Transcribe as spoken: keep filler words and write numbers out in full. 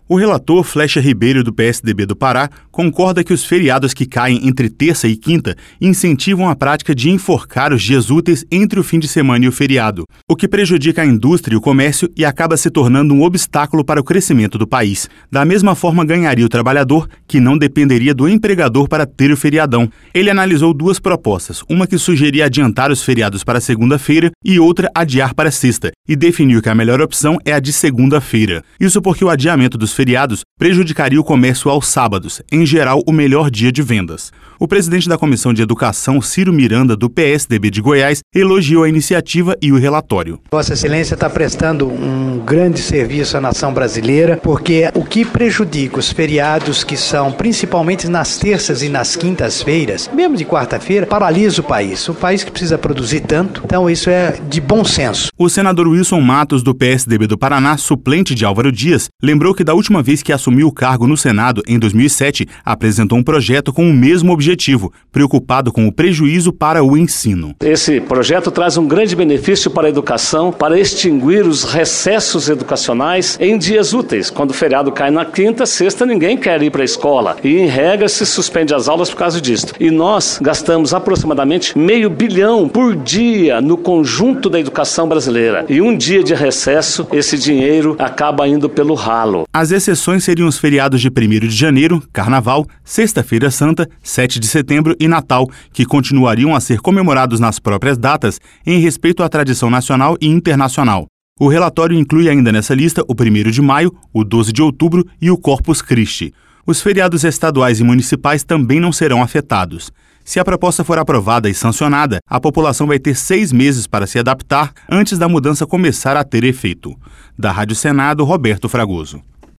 O relator Flecha Ribeiro, do P S D B do Pará, concorda que os feriados que caem entre terça e quinta incentivam a prática de enforcar os dias úteis entre o fim de semana e o feriado, o que prejudica a indústria e o comércio e acaba se tornando um obstáculo para o crescimento do país. Da mesma forma, ganharia o trabalhador, que não dependeria do empregador para ter o feriadão. Ele analisou duas propostas, uma que sugeria adiantar os feriados para segunda-feira e outra adiar para sexta, e definiu que a melhor opção é a de segunda-feira. Isso porque o adiamento dos feriados prejudicaria o comércio aos sábados, em geral o melhor dia de vendas. O presidente da Comissão de Educação, Ciro Miranda, do P S D B de Goiás, elogiou a iniciativa e o relatório. Vossa Excelência está prestando um grande serviço à nação brasileira, porque o que prejudica os feriados, que são principalmente nas terças e nas quintas-feiras, mesmo de quarta-feira, paralisa o país. O país que precisa produzir tanto, então isso é de bom senso. O senador Wilson Matos, do P S D B do Paraná, suplente de Álvaro Dias, lembrou que da última vez que assumiu o cargo no Senado, em dois mil e sete, apresentou um projeto com o mesmo objetivo, preocupado com o prejuízo para o ensino. Esse projeto traz um grande benefício para a educação, para extinguir os recessos educacionais em dias úteis. Quando o feriado cai na quinta, sexta, ninguém quer ir para a escola. E, em regra, se suspende as aulas por causa disso. E nós gastamos aproximadamente meio bilhão por dia no conjunto da educação brasileira. E um dia de recesso, esse dinheiro acaba indo pelo ralo. As exceções seriam os feriados de primeiro de janeiro, Carnaval, Sexta-feira Santa, sete de setembro e Natal, que continuariam a ser comemorados nas próprias datas em respeito à tradição nacional e internacional. O relatório inclui ainda nessa lista o primeiro de maio, o doze de outubro e o Corpus Christi. Os feriados estaduais e municipais também não serão afetados. Se a proposta for aprovada e sancionada, a população vai ter seis meses para se adaptar antes da mudança começar a ter efeito. Da Rádio Senado, Roberto Fragoso.